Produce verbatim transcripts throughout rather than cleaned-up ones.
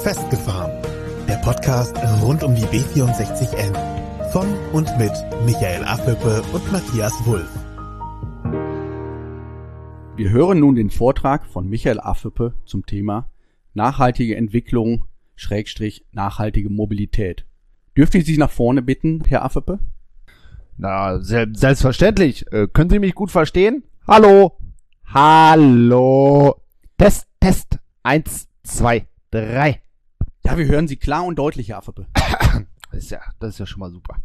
Festgefahren, der Podcast rund um die B vierundsechzig N von und mit Michael Affelpe und Matthias Wulff. Wir hören nun den Vortrag von Michael Affelpe zum Thema nachhaltige Entwicklung, Schrägstrich nachhaltige Mobilität. Dürfte ich Sie nach vorne bitten, Herr Affelpe? Na, se- selbstverständlich. Äh, können Sie mich gut verstehen? Hallo? Hallo? Test, Test. Eins, zwei, drei. Ja, wir hören Sie klar und deutlich, Herr Affelpe. Das ist ja, das ist ja schon mal super.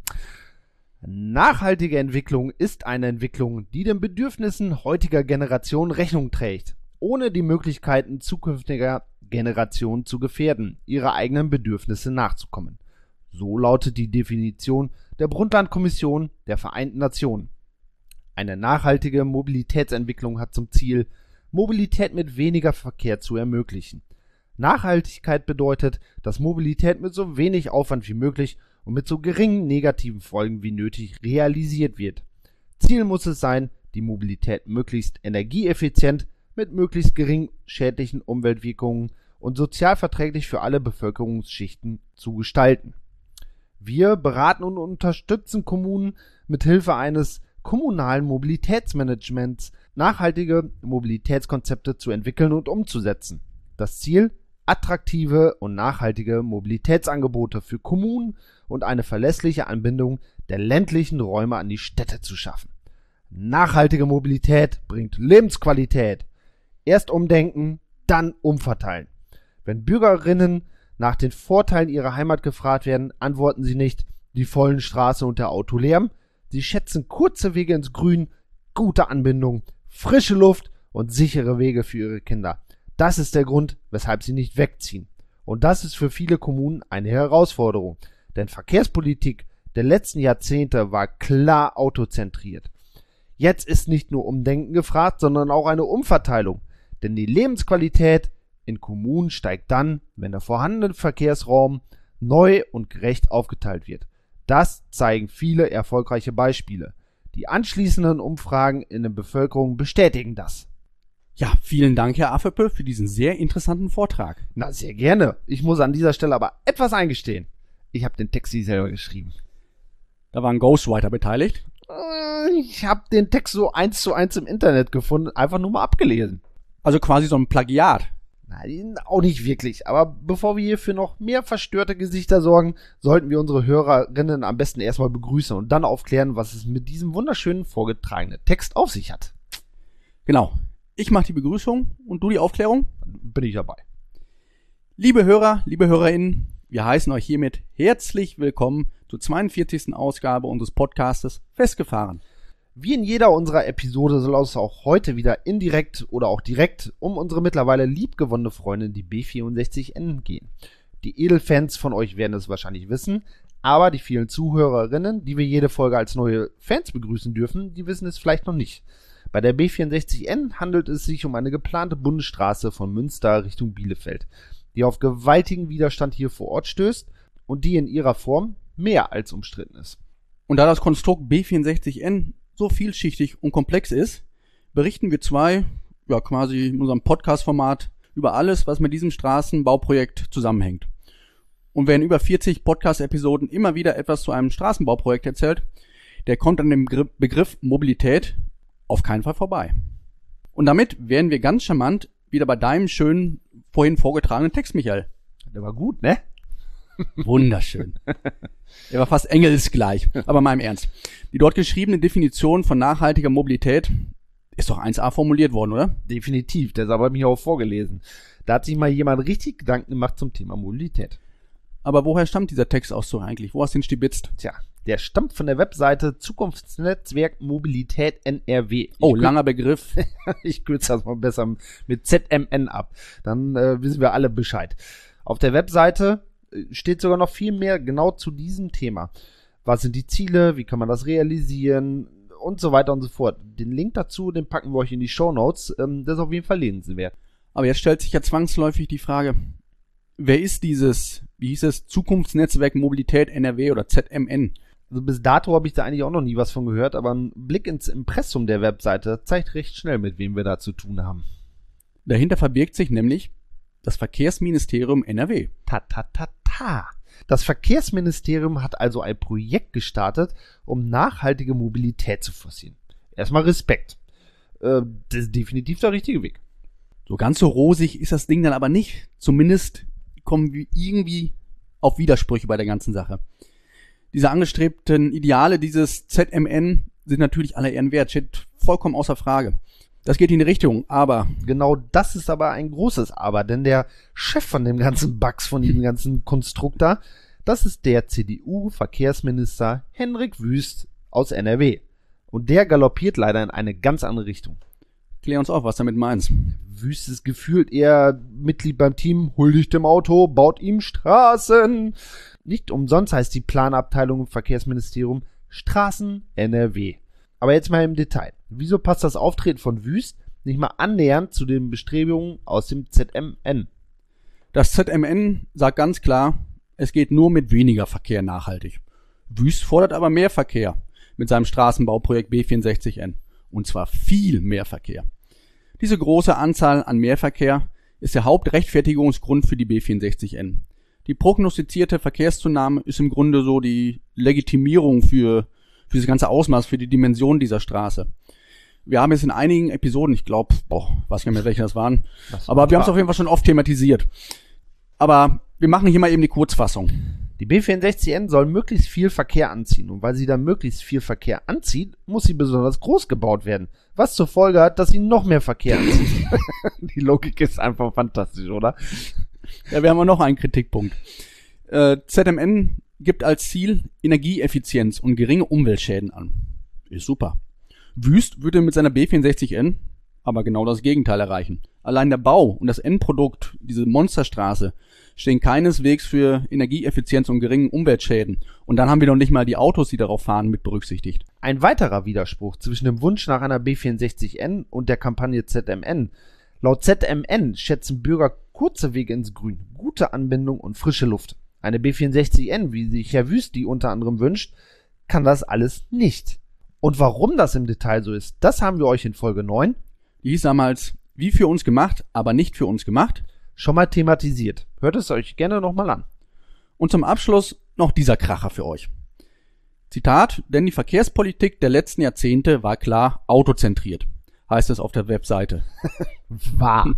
Nachhaltige Entwicklung ist eine Entwicklung, die den Bedürfnissen heutiger Generationen Rechnung trägt, ohne die Möglichkeiten zukünftiger Generationen zu gefährden, ihre eigenen Bedürfnisse nachzukommen. So lautet die Definition der Brundtland-Kommission der Vereinten Nationen. Eine nachhaltige Mobilitätsentwicklung hat zum Ziel, Mobilität mit weniger Verkehr zu ermöglichen. Nachhaltigkeit bedeutet, dass Mobilität mit so wenig Aufwand wie möglich und mit so geringen negativen Folgen wie nötig realisiert wird. Ziel muss es sein, die Mobilität möglichst energieeffizient, mit möglichst geringen schädlichen Umweltwirkungen und sozialverträglich für alle Bevölkerungsschichten zu gestalten. Wir beraten und unterstützen Kommunen mit Hilfe eines kommunalen Mobilitätsmanagements, nachhaltige Mobilitätskonzepte zu entwickeln und umzusetzen. Das Ziel: attraktive und nachhaltige Mobilitätsangebote für Kommunen und eine verlässliche Anbindung der ländlichen Räume an die Städte zu schaffen. Nachhaltige Mobilität bringt Lebensqualität. Erst umdenken, dann umverteilen. Wenn Bürgerinnen nach den Vorteilen ihrer Heimat gefragt werden, antworten sie nicht: die vollen Straßen und der Autolärm. Sie schätzen kurze Wege ins Grün, gute Anbindung, frische Luft und sichere Wege für ihre Kinder. Das ist der Grund, weshalb sie nicht wegziehen. Und das ist für viele Kommunen eine Herausforderung. Denn Verkehrspolitik der letzten Jahrzehnte war klar autozentriert. Jetzt ist nicht nur Umdenken gefragt, sondern auch eine Umverteilung. Denn die Lebensqualität in Kommunen steigt dann, wenn der vorhandene Verkehrsraum neu und gerecht aufgeteilt wird. Das zeigen viele erfolgreiche Beispiele. Die anschließenden Umfragen in der Bevölkerung bestätigen das. Ja, vielen Dank, Herr Affelpe, für diesen sehr interessanten Vortrag. Na, sehr gerne. Ich muss an dieser Stelle aber etwas eingestehen. Ich habe den Text nicht selber geschrieben. Da war ein Ghostwriter beteiligt. Äh, Ich habe den Text so eins zu eins im Internet gefunden, einfach nur mal abgelesen. Also quasi so ein Plagiat. Nein, auch nicht wirklich. Aber bevor wir hier für noch mehr verstörte Gesichter sorgen, sollten wir unsere Hörerinnen am besten erstmal begrüßen und dann aufklären, was es mit diesem wunderschönen vorgetragenen Text auf sich hat. Genau. Ich mache die Begrüßung und du die Aufklärung. Bin ich dabei. Liebe Hörer, liebe HörerInnen, wir heißen euch hiermit herzlich willkommen zur zweiundvierzigsten Ausgabe unseres Podcastes Festgefahren. Wie in jeder unserer Episode soll es auch heute wieder indirekt oder auch direkt um unsere mittlerweile liebgewonnene Freundin, die B vierundsechzig N, gehen. Die Edelfans von euch werden es wahrscheinlich wissen, aber die vielen Zuhörerinnen, die wir jede Folge als neue Fans begrüßen dürfen, die wissen es vielleicht noch nicht. Bei der B vierundsechzig N handelt es sich um eine geplante Bundesstraße von Münster Richtung Bielefeld, die auf gewaltigen Widerstand hier vor Ort stößt und die in ihrer Form mehr als umstritten ist. Und da das Konstrukt B vierundsechzig N so vielschichtig und komplex ist, berichten wir zwei, ja quasi in unserem Podcast-Format über alles, was mit diesem Straßenbauprojekt zusammenhängt. Und wer in über vierzig Podcast-Episoden immer wieder etwas zu einem Straßenbauprojekt erzählt, der kommt an dem Begriff Mobilität auf keinen Fall vorbei. Und damit wären wir ganz charmant wieder bei deinem schönen, vorhin vorgetragenen Text, Michael. Der war gut, ne? Wunderschön. Er war fast engelsgleich, aber mal im Ernst. Die dort geschriebene Definition von nachhaltiger Mobilität ist doch eins a formuliert worden, oder? Definitiv, der ist aber mir auch vorgelesen. Da hat sich mal jemand richtig Gedanken gemacht zum Thema Mobilität. Aber woher stammt dieser Textauszug eigentlich? Wo hast du ihn stibitzt? Tja, der stammt von der Webseite Zukunftsnetzwerk Mobilität N R W. Ich Oh, kür- langer Begriff. Ich kürze das mal besser mit Z M N ab. Dann äh, wissen wir alle Bescheid. Auf der Webseite äh, steht sogar noch viel mehr genau zu diesem Thema. Was sind die Ziele? Wie kann man das realisieren? Und so weiter und so fort. Den Link dazu, den packen wir euch in die Shownotes. Ähm, das ist auf jeden Fall lesenswert. Aber jetzt stellt sich ja zwangsläufig die Frage, wer ist dieses, wie hieß es, Zukunftsnetzwerk Mobilität N R W oder Z M N? Also bis dato habe ich da eigentlich auch noch nie was von gehört, aber ein Blick ins Impressum der Webseite zeigt recht schnell, mit wem wir da zu tun haben. Dahinter verbirgt sich nämlich Das Verkehrsministerium N R W. Ta, ta, ta, ta. Das Verkehrsministerium hat also ein Projekt gestartet, um nachhaltige Mobilität zu forcieren. Erstmal Respekt. Äh, das ist definitiv der richtige Weg. So ganz so rosig ist das Ding dann aber nicht. Zumindest kommen wir irgendwie auf Widersprüche bei der ganzen Sache. Diese angestrebten Ideale dieses Z M N sind natürlich aller Ehren wert, steht vollkommen außer Frage. Das geht in die Richtung, aber... Genau das ist aber ein großes Aber, denn der Chef von dem ganzen Bugs, von diesem ganzen Konstrukt da, das ist der C D U-Verkehrsminister Hendrik Wüst aus N R W. Und der galoppiert leider in eine ganz andere Richtung. Klär uns auf, was du damit meinst. Wüst ist gefühlt eher Mitglied beim Team, huldigt dem Auto, baut ihm Straßen. Nicht umsonst heißt die Planabteilung im Verkehrsministerium Straßen N R W. Aber jetzt mal im Detail. Wieso passt das Auftreten von Wüst nicht mal annähernd zu den Bestrebungen aus dem Z M N? Das Z M N sagt ganz klar, es geht nur mit weniger Verkehr nachhaltig. Wüst fordert aber mehr Verkehr mit seinem Straßenbauprojekt B vierundsechzig N. Und zwar viel mehr Verkehr. Diese große Anzahl an Mehrverkehr ist der Hauptrechtfertigungsgrund für die B vierundsechzig N. Die prognostizierte Verkehrszunahme ist im Grunde so die Legitimierung für, für das ganze Ausmaß, für die Dimension dieser Straße. Wir haben jetzt in einigen Episoden, ich glaube, boah, weiß gar nicht mehr, welche das waren, das war aber wir haben es auf jeden Fall schon oft thematisiert. Aber wir machen hier mal eben die Kurzfassung. Die B vierundsechzig N soll möglichst viel Verkehr anziehen und weil sie dann möglichst viel Verkehr anzieht, muss sie besonders groß gebaut werden, was zur Folge hat, dass sie noch mehr Verkehr anzieht. Die Logik ist einfach fantastisch, oder? Ja, wir haben auch noch einen Kritikpunkt. Äh, Z M N gibt als Ziel Energieeffizienz und geringe Umweltschäden an. Ist super. Wüst würde mit seiner B vierundsechzig N aber genau das Gegenteil erreichen. Allein der Bau und das Endprodukt, diese Monsterstraße, stehen keineswegs für Energieeffizienz und geringen Umweltschäden. Und dann haben wir noch nicht mal die Autos, die darauf fahren, mit berücksichtigt. Ein weiterer Widerspruch zwischen dem Wunsch nach einer B vierundsechzig N und der Kampagne Z M N. Laut Z M N schätzen Bürger kurze Wege ins Grün, gute Anbindung und frische Luft. Eine B vierundsechzig N, wie sich Herr Wüst die unter anderem wünscht, kann das alles nicht. Und warum das im Detail so ist, das haben wir euch in Folge neun, die hieß damals, wie für uns gemacht, aber nicht für uns gemacht, schon mal thematisiert. Hört es euch gerne nochmal an. Und zum Abschluss noch dieser Kracher für euch. Zitat, denn die Verkehrspolitik der letzten Jahrzehnte war klar autozentriert, heißt es auf der Webseite. Wahr.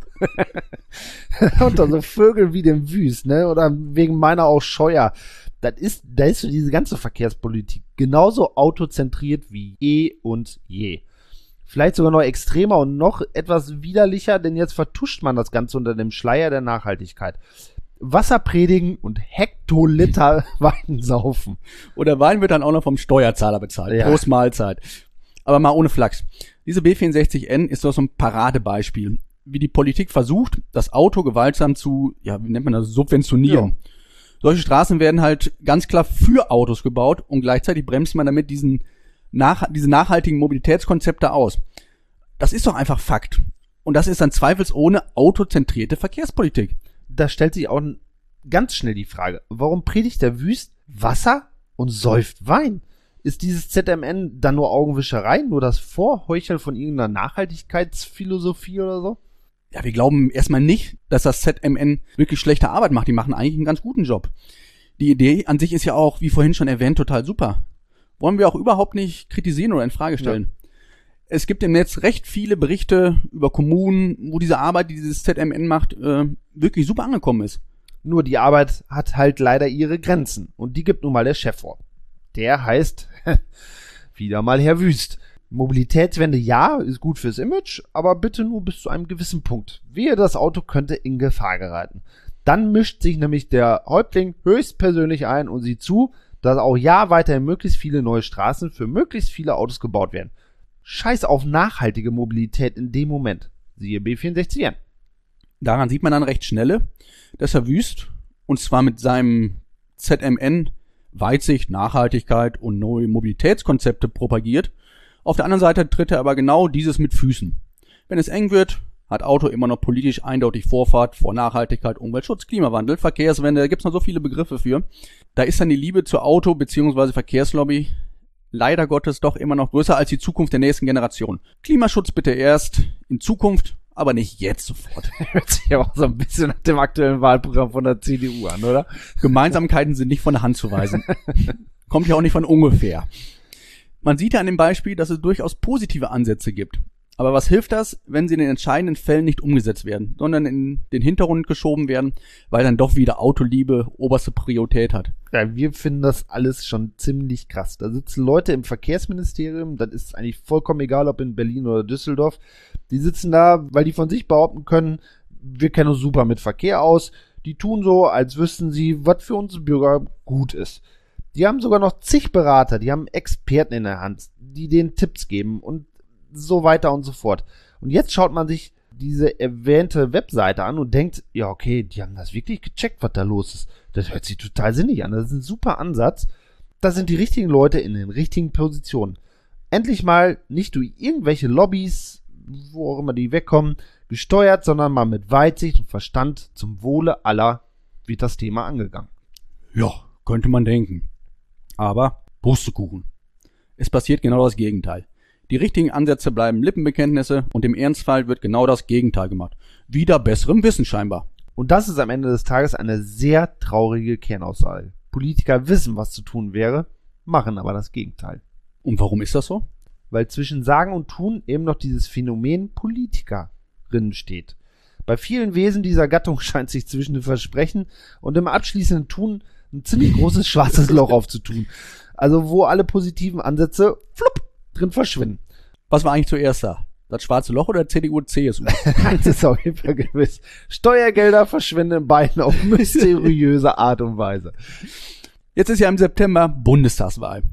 Unter so Vögel wie dem Wüst, ne? Oder wegen meiner auch Scheuer. Das ist, da ist so diese ganze Verkehrspolitik genauso autozentriert wie eh und je. Vielleicht sogar noch extremer und noch etwas widerlicher, denn jetzt vertuscht man das Ganze unter dem Schleier der Nachhaltigkeit. Wasser predigen und Hektoliter Wein saufen. Und der Wein wird dann auch noch vom Steuerzahler bezahlt. Ja. Prost Mahlzeit. Aber mal ohne Flachs. Diese B vierundsechzig N ist doch so ein Paradebeispiel, wie die Politik versucht, das Auto gewaltsam zu, ja, wie nennt man das, subventionieren. Ja. Solche Straßen werden halt ganz klar für Autos gebaut und gleichzeitig bremst man damit diesen nach, diese nachhaltigen Mobilitätskonzepte aus. Das ist doch einfach Fakt. Und das ist dann zweifelsohne autozentrierte Verkehrspolitik. Da stellt sich auch ganz schnell die Frage, warum predigt der Wüst Wasser und säuft Wein? Ist dieses Z M N dann nur Augenwischerei, nur das Vorheucheln von irgendeiner Nachhaltigkeitsphilosophie oder so? Ja, wir glauben erstmal nicht, dass das Z M N wirklich schlechte Arbeit macht. Die machen eigentlich einen ganz guten Job. Die Idee an sich ist ja auch, wie vorhin schon erwähnt, total super. Wollen wir auch überhaupt nicht kritisieren oder in Frage stellen. Ja. Es gibt im Netz recht viele Berichte über Kommunen, wo diese Arbeit, die dieses Z M N macht, äh, wirklich super angekommen ist. Nur die Arbeit hat halt leider ihre Grenzen. Und die gibt nun mal der Chef vor. Der heißt wieder mal Herr Wüst. Mobilitätswende ja, ist gut fürs Image, aber bitte nur bis zu einem gewissen Punkt. Wehe, das Auto könnte in Gefahr geraten. Dann mischt sich nämlich der Häuptling höchstpersönlich ein und sieht zu, dass auch ja weiterhin möglichst viele neue Straßen für möglichst viele Autos gebaut werden. Scheiß auf nachhaltige Mobilität in dem Moment. Siehe B vierundsechzig N. Daran sieht man dann recht schnell, dass Herr Wüst, und zwar mit seinem Z M N, Weitsicht, Nachhaltigkeit und neue Mobilitätskonzepte propagiert. Auf der anderen Seite tritt er aber genau dieses mit Füßen. Wenn es eng wird, hat Auto immer noch politisch eindeutig Vorfahrt vor Nachhaltigkeit, Umweltschutz, Klimawandel, Verkehrswende, da gibt's noch so viele Begriffe für. Da ist dann die Liebe zur Auto- bzw. Verkehrslobby leider Gottes doch immer noch größer als die Zukunft der nächsten Generation. Klimaschutz bitte erst in Zukunft, aber nicht jetzt sofort. Hört sich ja auch so ein bisschen nach dem aktuellen Wahlprogramm von der C D U an, oder? Gemeinsamkeiten sind nicht von der Hand zu weisen. Kommt ja auch nicht von ungefähr. Man sieht ja an dem Beispiel, dass es durchaus positive Ansätze gibt. Aber was hilft das, wenn sie in den entscheidenden Fällen nicht umgesetzt werden, sondern in den Hintergrund geschoben werden, weil dann doch wieder Autoliebe oberste Priorität hat? Ja, wir finden das alles schon ziemlich krass. Da sitzen Leute im Verkehrsministerium, das ist eigentlich vollkommen egal, ob in Berlin oder Düsseldorf. Die sitzen da, weil die von sich behaupten können, wir kennen uns super mit Verkehr aus. Die tun so, als wüssten sie, was für uns Bürger gut ist. Die haben sogar noch zig Berater, die haben Experten in der Hand, die denen Tipps geben und so weiter und so fort. Und jetzt schaut man sich diese erwähnte Webseite an und denkt, ja okay, die haben das wirklich gecheckt, was da los ist. Das hört sich total sinnig an. Das ist ein super Ansatz. Da sind die richtigen Leute in den richtigen Positionen. Endlich mal nicht durch irgendwelche Lobbys, wo auch immer die wegkommen, gesteuert, sondern mal mit Weitsicht und Verstand zum Wohle aller wird das Thema angegangen. Ja, könnte man denken. Aber Pustekuchen. Es passiert genau das Gegenteil. Die richtigen Ansätze bleiben Lippenbekenntnisse und im Ernstfall wird genau das Gegenteil gemacht. Wieder besserem Wissen scheinbar. Und das ist am Ende des Tages eine sehr traurige Kernaussage. Politiker wissen, was zu tun wäre, machen aber das Gegenteil. Und warum ist das so? Weil zwischen Sagen und Tun eben noch dieses Phänomen Politikerinnen steht. Bei vielen Wesen dieser Gattung scheint sich zwischen dem Versprechen und dem abschließenden Tun ein ziemlich großes schwarzes Loch aufzutun. Also wo alle positiven Ansätze flupp drin verschwinden. Was war eigentlich zuerst da? Das schwarze Loch oder C D U und C S U? Das ist auf jeden Fall gewiss. Steuergelder verschwinden in beiden auf mysteriöse Art und Weise. Jetzt ist ja im September Bundestagswahl.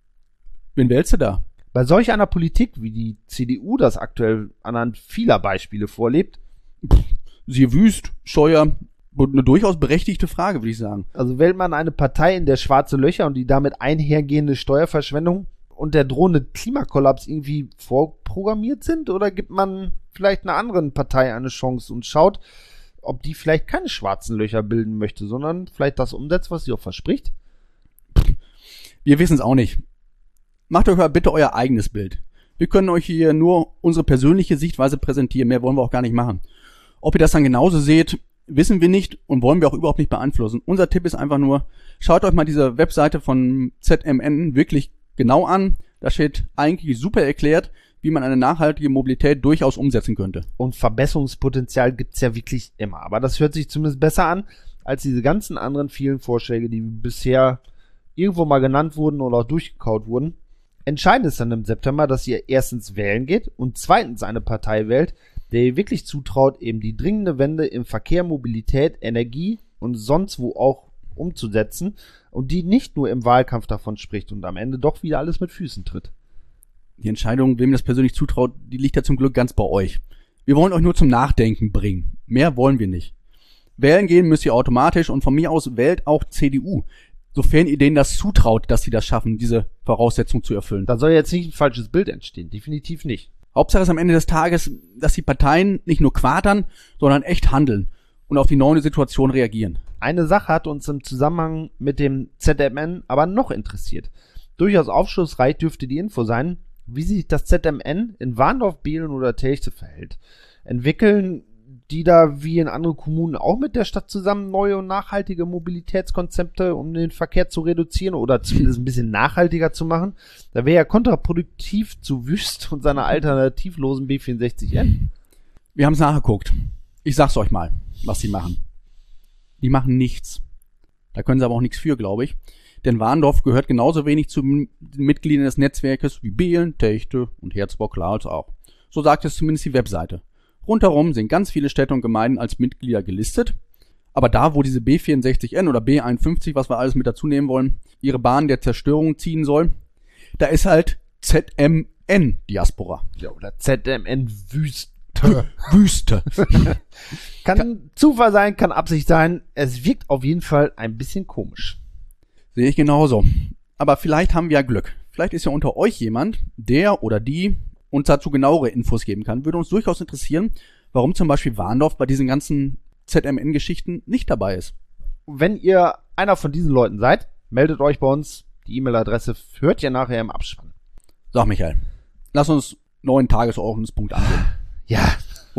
Wen wählst du da? Bei solch einer Politik, wie die C D U das aktuell anhand vieler Beispiele vorlebt, siehe Wüst, Scheuer, eine durchaus berechtigte Frage, würde ich sagen. Also wählt man eine Partei, in der schwarze Löcher und die damit einhergehende Steuerverschwendung und der drohende Klimakollaps irgendwie vorprogrammiert sind? Oder gibt man vielleicht einer anderen Partei eine Chance und schaut, ob die vielleicht keine schwarzen Löcher bilden möchte, sondern vielleicht das umsetzt, was sie auch verspricht? Wir wissen es auch nicht. Macht euch mal bitte euer eigenes Bild. Wir können euch hier nur unsere persönliche Sichtweise präsentieren, mehr wollen wir auch gar nicht machen. Ob ihr das dann genauso seht, wissen wir nicht und wollen wir auch überhaupt nicht beeinflussen. Unser Tipp ist einfach nur, schaut euch mal diese Webseite von Z M N wirklich genau an. Da steht eigentlich super erklärt, wie man eine nachhaltige Mobilität durchaus umsetzen könnte. Und Verbesserungspotenzial gibt's ja wirklich immer. Aber das hört sich zumindest besser an, als diese ganzen anderen vielen Vorschläge, die bisher irgendwo mal genannt wurden oder auch durchgekaut wurden. Entscheidend ist dann im September, dass ihr erstens wählen geht und zweitens eine Partei wählt, der ihr wirklich zutraut, eben die dringende Wende im Verkehr, Mobilität, Energie und sonst wo auch umzusetzen und die nicht nur im Wahlkampf davon spricht und am Ende doch wieder alles mit Füßen tritt. Die Entscheidung, wem das persönlich zutraut, die liegt ja zum Glück ganz bei euch. Wir wollen euch nur zum Nachdenken bringen. Mehr wollen wir nicht. Wählen gehen müsst ihr automatisch und von mir aus wählt auch C D U, sofern ihr denen das zutraut, dass sie das schaffen, diese Voraussetzung zu erfüllen. Da soll jetzt nicht ein falsches Bild entstehen, definitiv nicht. Hauptsache ist am Ende des Tages, dass die Parteien nicht nur quatern, sondern echt handeln und auf die neue Situation reagieren. Eine Sache hat uns im Zusammenhang mit dem Z M N aber noch interessiert. Durchaus aufschlussreich dürfte die Info sein, wie sich das Z M N in Warndorf, Behlen oder Telchte verhält. Entwickeln die da wie in anderen Kommunen auch mit der Stadt zusammen neue und nachhaltige Mobilitätskonzepte, um den Verkehr zu reduzieren oder zumindest ein bisschen nachhaltiger zu machen? Da wäre ja kontraproduktiv zu Wüst und seiner alternativlosen B vierundsechzig N. Wir haben es nachgeguckt. Ich sag's euch mal, was sie machen. Die machen nichts. Da können sie aber auch nichts für, glaube ich. Denn Warndorf gehört genauso wenig zu den Mitgliedern des Netzwerkes wie Behlen, Telchte und Herzbau-Klaals auch. So sagt es zumindest die Webseite. Rundherum sind ganz viele Städte und Gemeinden als Mitglieder gelistet. Aber da, wo diese B vierundsechzig N oder B einundfünfzig, was wir alles mit dazu nehmen wollen, ihre Bahn der Zerstörung ziehen soll, da ist halt Z M N Diaspora. Ja, oder Z M N Wüste. Wüste. kann, kann Zufall sein, kann Absicht sein. Es wirkt auf jeden Fall ein bisschen komisch. Sehe ich genauso. Aber vielleicht haben wir ja Glück. Vielleicht ist ja unter euch jemand, der oder die uns dazu genauere Infos geben kann. Würde uns durchaus interessieren, warum zum Beispiel Warndorf bei diesen ganzen Z M N-Geschichten nicht dabei ist. Wenn ihr einer von diesen Leuten seid, meldet euch bei uns. Die E-Mail-Adresse hört ihr nachher im Abspann. Sag Michael, lass uns neuen Tagesordnungspunkt angehen. Ja.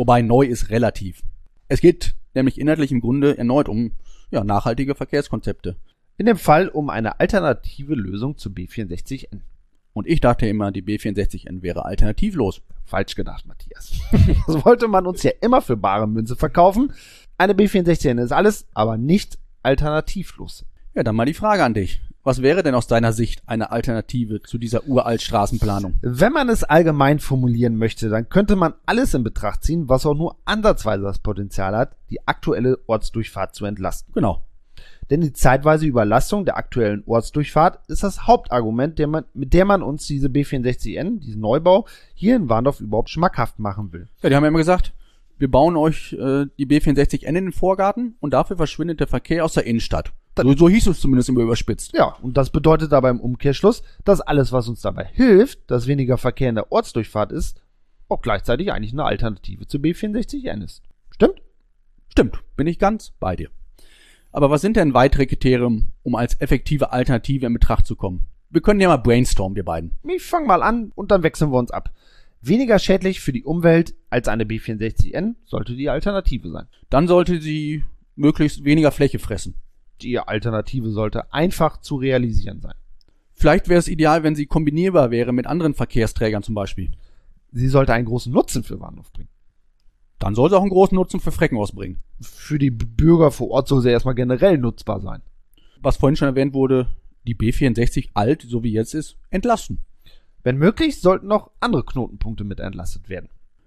Wobei neu ist relativ. Es geht nämlich inhaltlich im Grunde erneut um ja, nachhaltige Verkehrskonzepte. In dem Fall um eine alternative Lösung zu B vierundsechzig N. Und ich dachte immer, die B vierundsechzig N wäre alternativlos. Falsch gedacht, Matthias. Das wollte man uns ja immer für bare Münze verkaufen. Eine B vierundsechzig N ist alles, aber nicht alternativlos. Ja, dann mal die Frage an dich. Was wäre denn aus deiner Sicht eine Alternative zu dieser uralt Straßenplanung? Wenn man es allgemein formulieren möchte, dann könnte man alles in Betracht ziehen, was auch nur ansatzweise das Potenzial hat, die aktuelle Ortsdurchfahrt zu entlasten. Genau. Denn die zeitweise Überlastung der aktuellen Ortsdurchfahrt ist das Hauptargument, der man, mit der man uns diese B vierundsechzig N, diesen Neubau, hier in Warndorf überhaupt schmackhaft machen will. Ja, die haben ja immer gesagt, wir bauen euch äh, die B vierundsechzig N in den Vorgarten und dafür verschwindet der Verkehr aus der Innenstadt. So, so hieß es zumindest immer überspitzt. Ja, und das bedeutet aber im Umkehrschluss, dass alles, was uns dabei hilft, dass weniger Verkehr in der Ortsdurchfahrt ist, auch gleichzeitig eigentlich eine Alternative zu B vierundsechzig N ist. Stimmt? Stimmt, bin ich ganz bei dir. Aber was sind denn weitere Kriterien, um als effektive Alternative in Betracht zu kommen? Wir können ja mal brainstormen, wir beiden. Ich fange mal an und dann wechseln wir uns ab. Weniger schädlich für die Umwelt als eine B vierundsechzig N sollte die Alternative sein. Dann sollte sie möglichst weniger Fläche fressen. Die Alternative sollte einfach zu realisieren sein. Vielleicht wäre es ideal, wenn sie kombinierbar wäre mit anderen Verkehrsträgern zum Beispiel. Sie sollte einen großen Nutzen für Warndorf bringen. Dann soll sie auch einen großen Nutzen für Freckenhaus bringen. Für die Bürger vor Ort soll sie erstmal generell nutzbar sein. Was vorhin schon erwähnt wurde, die B vierundsechzig alt, so wie jetzt ist, entlasten. Wenn möglich, sollten noch andere Knotenpunkte mit entlastet werden.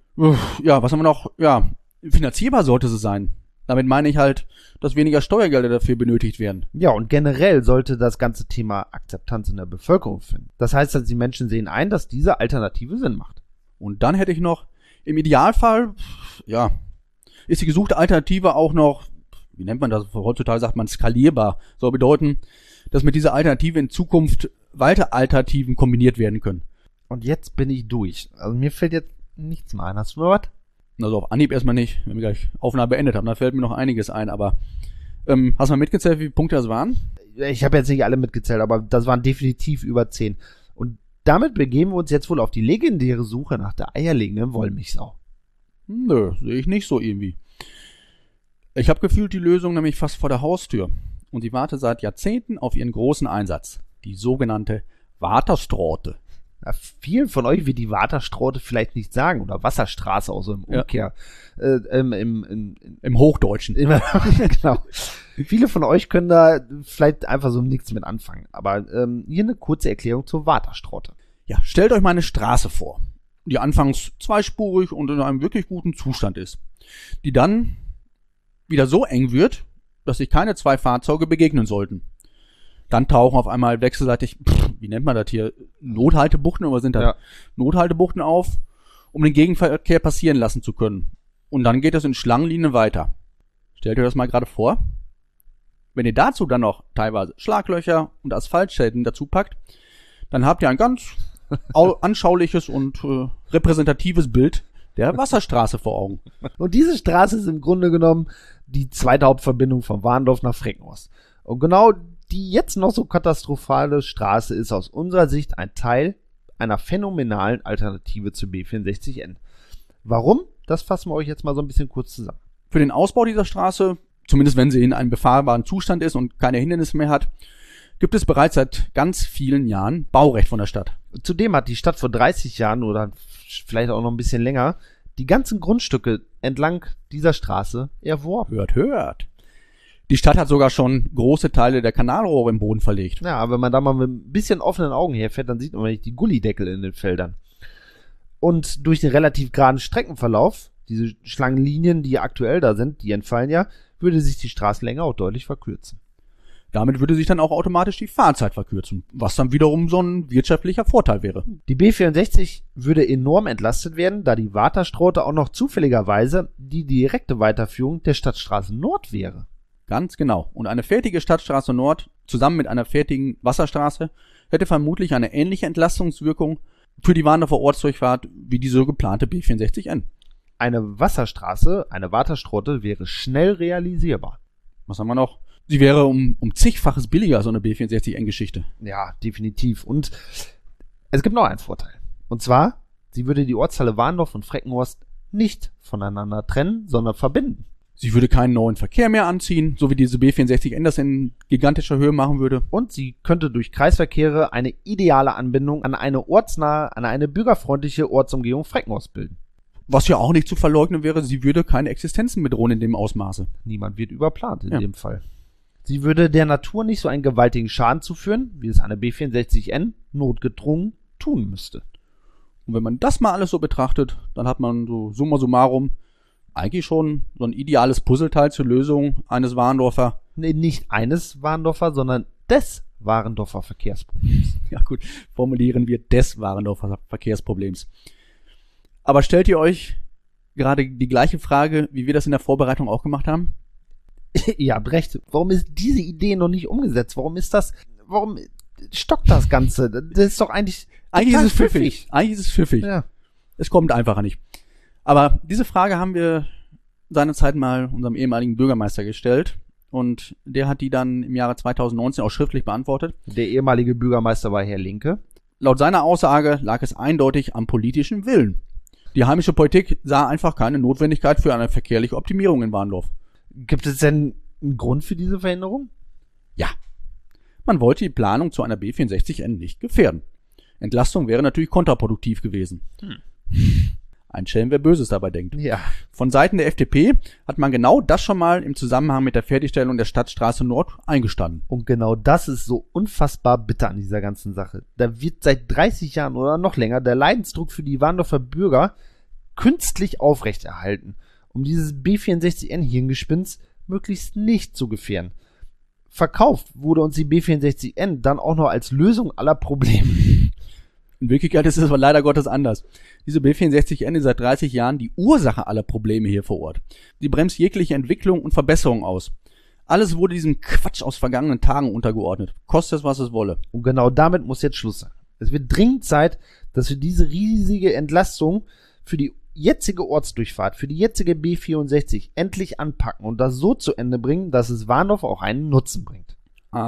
Ja, was haben wir noch? Ja, finanzierbar sollte sie sein. Damit meine ich halt, dass weniger Steuergelder dafür benötigt werden. Ja, und generell sollte das ganze Thema Akzeptanz in der Bevölkerung finden. Das heißt, dass die Menschen sehen ein, dass diese Alternative Sinn macht. Und dann hätte ich noch, im Idealfall, ja, ist die gesuchte Alternative auch noch, wie nennt man das, heutzutage sagt man skalierbar. Soll bedeuten, dass mit dieser Alternative in Zukunft weitere Alternativen kombiniert werden können. Und jetzt bin ich durch. Also mir fällt jetzt nichts mehr ein. Hast du noch was? Also auf Anhieb erstmal nicht, wenn wir gleich Aufnahme beendet haben, da fällt mir noch einiges ein, aber ähm, hast du mal mitgezählt, wie viele Punkte das waren? Ich habe jetzt nicht alle mitgezählt, aber das waren definitiv über zehn. Und damit begeben wir uns jetzt wohl auf die legendäre Suche nach der eierlegenden Wollmilchsau. Nö, sehe ich nicht so irgendwie. Ich habe gefühlt die Lösung nämlich fast vor der Haustür und sie wartet seit Jahrzehnten auf ihren großen Einsatz, die sogenannte Waterstraße. Ja, vielen von euch wird die Waterstraße vielleicht nicht sagen oder Wasserstraße auch so im Umkehr. Ja. Äh, ähm, im, im, im, Im Hochdeutschen. Immer, genau. Viele von euch können da vielleicht einfach so nichts mit anfangen. Aber ähm, hier eine kurze Erklärung zur Waterstraße. Ja, stellt euch mal eine Straße vor, die anfangs zweispurig und in einem wirklich guten Zustand ist, die dann wieder so eng wird, dass sich keine zwei Fahrzeuge begegnen sollten. Dann tauchen auf einmal wechselseitig, pff, wie nennt man das hier, Nothaltebuchten oder was sind das? Ja. Nothaltebuchten auf, um den Gegenverkehr passieren lassen zu können. Und dann geht es in Schlangenlinien weiter. Stellt euch das mal gerade vor. Wenn ihr dazu dann noch teilweise Schlaglöcher und Asphaltschäden dazu packt, dann habt ihr ein ganz anschauliches und äh, repräsentatives Bild der Wasserstraße vor Augen. Und diese Straße ist im Grunde genommen die zweite Hauptverbindung von Warndorf nach Freckenhaus. Und genau die jetzt noch so katastrophale Straße ist aus unserer Sicht ein Teil einer phänomenalen Alternative zu B vierundsechzig N. Warum? Das fassen wir euch jetzt mal so ein bisschen kurz zusammen. Für den Ausbau dieser Straße, zumindest wenn sie in einem befahrbaren Zustand ist und keine Hindernisse mehr hat, gibt es bereits seit ganz vielen Jahren Baurecht von der Stadt. Zudem hat die Stadt vor dreißig Jahren oder vielleicht auch noch ein bisschen länger die ganzen Grundstücke entlang dieser Straße erworben. Hört, hört. Die Stadt hat sogar schon große Teile der Kanalrohre im Boden verlegt. Ja, aber wenn man da mal mit ein bisschen offenen Augen herfährt, dann sieht man nicht die Gullideckel in den Feldern. Und durch den relativ geraden Streckenverlauf, diese Schlangenlinien, die aktuell da sind, die entfallen ja, würde sich die Straßenlänge auch deutlich verkürzen. Damit würde sich dann auch automatisch die Fahrzeit verkürzen, was dann wiederum so ein wirtschaftlicher Vorteil wäre. Die B vierundsechzig würde enorm entlastet werden, da die Waterstraße auch noch zufälligerweise die direkte Weiterführung der Stadtstraße Nord wäre. Ganz genau. Und eine fertige Stadtstraße Nord zusammen mit einer fertigen Wasserstraße hätte vermutlich eine ähnliche Entlastungswirkung für die Warndorfer Ortsdurchfahrt wie diese geplante B vierundsechzig N. Eine Wasserstraße, eine Waterstraße wäre schnell realisierbar. Was haben wir noch? Sie wäre um, um zigfaches billiger, so eine B vierundsechzig N-Geschichte. Ja, definitiv. Und es gibt noch einen Vorteil. Und zwar, sie würde die Ortsteile Warndorf und Freckenhorst nicht voneinander trennen, sondern verbinden. Sie würde keinen neuen Verkehr mehr anziehen, so wie diese B vierundsechzig N das in gigantischer Höhe machen würde. Und sie könnte durch Kreisverkehre eine ideale Anbindung an eine ortsnahe, an eine bürgerfreundliche Ortsumgehung Freckenhorst bilden. Was ja auch nicht zu verleugnen wäre, sie würde keine Existenzen bedrohen in dem Ausmaße. Niemand wird überplant in Ja. dem Fall. Sie würde der Natur nicht so einen gewaltigen Schaden zuführen, wie es eine B vierundsechzig N notgedrungen tun müsste. Und wenn man das mal alles so betrachtet, dann hat man so summa summarum eigentlich schon so ein ideales Puzzleteil zur Lösung eines Warendorfer, Nee, nicht eines Warendorfer, sondern des Warendorfer Verkehrsproblems. ja gut, formulieren wir des Warendorfer Verkehrsproblems. Aber stellt ihr euch gerade die gleiche Frage, wie wir das in der Vorbereitung auch gemacht haben? Ihr habt recht. Warum ist diese Idee noch nicht umgesetzt? Warum ist das, warum stockt das Ganze? Das ist doch eigentlich Eigentlich total ist es pfiffig. Eigentlich ist es pfiffig. Ja. Es kommt einfacher nicht. Aber diese Frage haben wir seinerzeit mal unserem ehemaligen Bürgermeister gestellt. Und der hat die dann im Jahre zweitausendneunzehn auch schriftlich beantwortet. Der ehemalige Bürgermeister war Herr Linke. Laut seiner Aussage lag es eindeutig am politischen Willen. Die heimische Politik sah einfach keine Notwendigkeit für eine verkehrliche Optimierung in Warndorf. Gibt es denn einen Grund für diese Veränderung? Ja, man wollte die Planung zu einer B vierundsechzig N nicht gefährden. Entlastung wäre natürlich kontraproduktiv gewesen. Hm. Ein Schelm, wer Böses dabei denkt. Ja. Von Seiten der F D P hat man genau das schon mal im Zusammenhang mit der Fertigstellung der Stadtstraße Nord eingestanden. Und genau das ist so unfassbar bitter an dieser ganzen Sache. Da wird seit dreißig Jahren oder noch länger der Leidensdruck für die Warndorfer Bürger künstlich aufrechterhalten, um dieses B vierundsechzig N-Hirngespinst möglichst nicht zu gefährden. Verkauft wurde uns die B vierundsechzig N dann auch noch als Lösung aller Probleme. In Wirklichkeit ist es aber leider Gottes anders. Diese B vierundsechzig N ist seit dreißig Jahren die Ursache aller Probleme hier vor Ort. Sie bremst jegliche Entwicklung und Verbesserung aus. Alles wurde diesem Quatsch aus vergangenen Tagen untergeordnet. Kostet es, was es wolle. Und genau damit muss jetzt Schluss sein. Es wird dringend Zeit, dass wir diese riesige Entlastung für die jetzige Ortsdurchfahrt, für die jetzige B vierundsechzig endlich anpacken und das so zu Ende bringen, dass es Warndorf auch einen Nutzen bringt.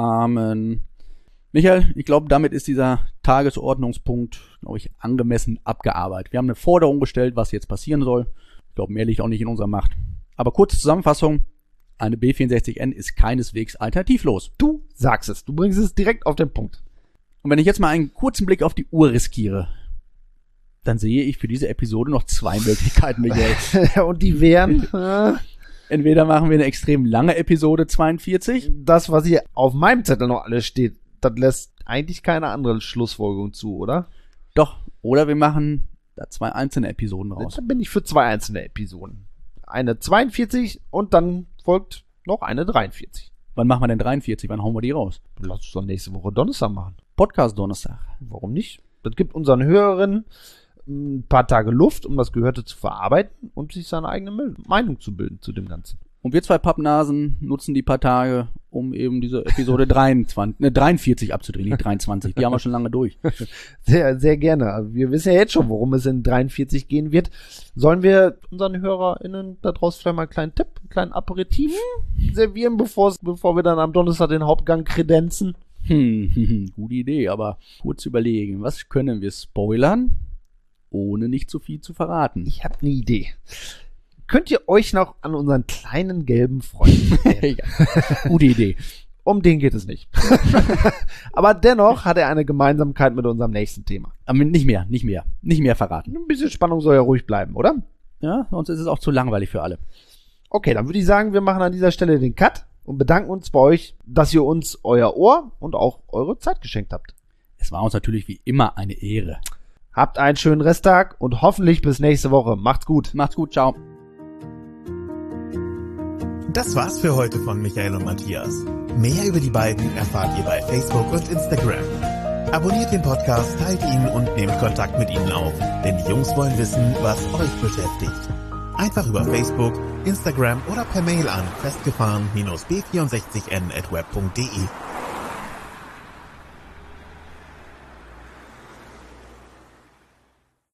Amen. Michael, ich glaube, damit ist dieser Tagesordnungspunkt, glaube ich, angemessen abgearbeitet. Wir haben eine Forderung gestellt, was jetzt passieren soll. Ich glaube, mehr liegt auch nicht in unserer Macht. Aber kurze Zusammenfassung. Eine B vierundsechzig N ist keineswegs alternativlos. Du sagst es, du bringst es direkt auf den Punkt. Und wenn ich jetzt mal einen kurzen Blick auf die Uhr riskiere, dann sehe ich für diese Episode noch zwei Möglichkeiten, Michael. Und die wären äh, Entweder machen wir eine extrem lange Episode zweiundvierzig. das, was hier auf meinem Zettel noch alles steht, das lässt eigentlich keine andere Schlussfolgerung zu, oder? Doch. Oder wir machen da zwei einzelne Episoden raus. Dann bin ich für zwei einzelne Episoden. Eine zweiundvierzig und dann folgt noch eine dreiundvierzig. Wann machen wir denn dreiundvierzig? Wann hauen wir die raus? Lass uns doch nächste Woche Donnerstag machen. Podcast Donnerstag. Warum nicht? Das gibt unseren Hörerinnen ein paar Tage Luft, um das Gehörte zu verarbeiten und sich seine eigene Meinung zu bilden zu dem Ganzen. Und wir zwei Pappnasen nutzen die paar Tage, um eben diese Episode dreiundzwanzig, ne, dreiundvierzig abzudrehen, nicht dreiundzwanzig. Die haben wir schon lange durch. Sehr, sehr gerne. Also wir wissen ja jetzt schon, worum es in dreiundvierzig gehen wird. Sollen wir unseren HörerInnen da draußen vielleicht mal einen kleinen Tipp, einen kleinen Aperitif servieren, bevor bevor wir dann am Donnerstag den Hauptgang kredenzen? Hm, hm, hm, gute Idee, aber kurz überlegen, was können wir spoilern, ohne nicht zu viel zu verraten? Ich habe eine Idee. Könnt ihr euch noch an unseren kleinen gelben Freund erinnern? Ja, gute Idee. Um den geht es nicht. Aber dennoch hat er eine Gemeinsamkeit mit unserem nächsten Thema. Aber nicht mehr, nicht mehr, nicht mehr verraten. Ein bisschen Spannung soll ja ruhig bleiben, oder? Ja, sonst ist es auch zu langweilig für alle. Okay, dann würde ich sagen, wir machen an dieser Stelle den Cut und bedanken uns bei euch, dass ihr uns euer Ohr und auch eure Zeit geschenkt habt. Es war uns natürlich wie immer eine Ehre. Habt einen schönen Resttag und hoffentlich bis nächste Woche. Macht's gut. Macht's gut, ciao. Das war's für heute von Michael und Matthias. Mehr über die beiden erfahrt ihr bei Facebook und Instagram. Abonniert den Podcast, teilt ihn und nehmt Kontakt mit ihnen auf, denn die Jungs wollen wissen, was euch beschäftigt. Einfach über Facebook, Instagram oder per Mail an festgefahren dash b vierundsechzig n at web punkt de.